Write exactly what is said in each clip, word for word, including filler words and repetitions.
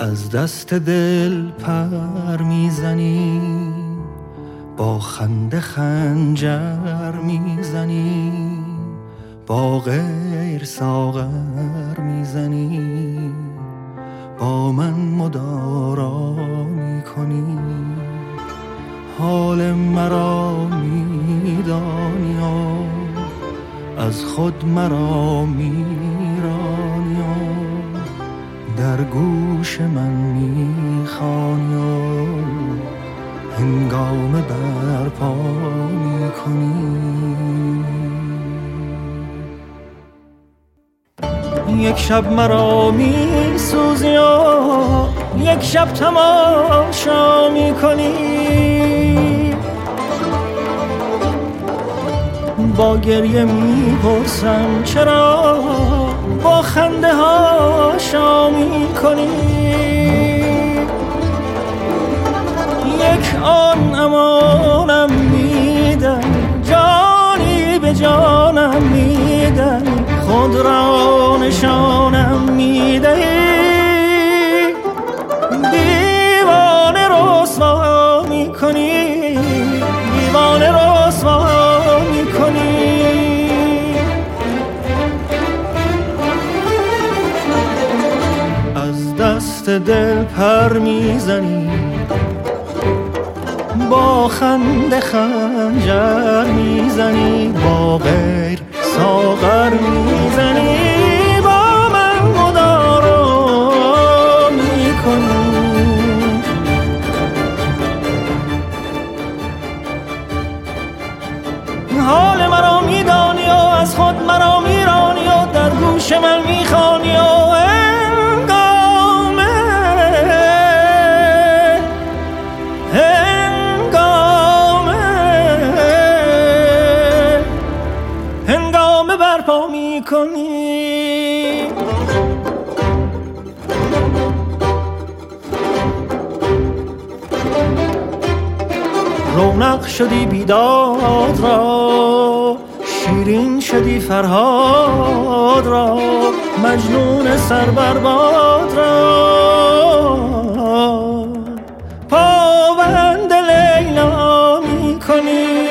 از دست دل پر میزنی، با خنده خنجر میزنی، با غیر ساغر میزنی، با من مدارا میکنی. حال مرا میدانی و از خود مرا میرانی و در گوش من میخوانی و هنگام برپا میکنی. یک شب مرا میسوزی و یک شب تماشا میکنی، با گریه میپرسم چرا با خنده ها شا میکنی. یک آن امانم میدن، جانی به جانم میدن، خود را نشانم میدهی، دیوانه رسوا میکنی، دیوانه رسوا میکنی. از دست دل پر میزنی، با خنده خنجر میزنی، با غیر ساغر میزنی، با من مدارا میکنی. حال مرا میدانی و از خود مرا میرانی و در گوش من میخوانی و هنگامه هنگامه هنگامه برپا میکنی. رونق شدی بیداد را، شیرین شدی فرهاد را، مجنون سربرباد را پابند لیلا میکنی.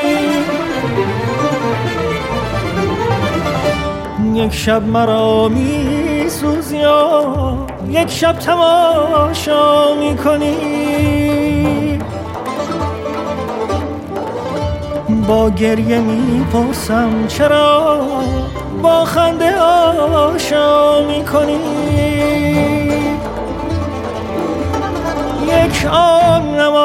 یک شب مرا میسوزی و یک شب تماشا میکنی، با گریه میپرسم چرا با خنده آشا میکنی. یک آن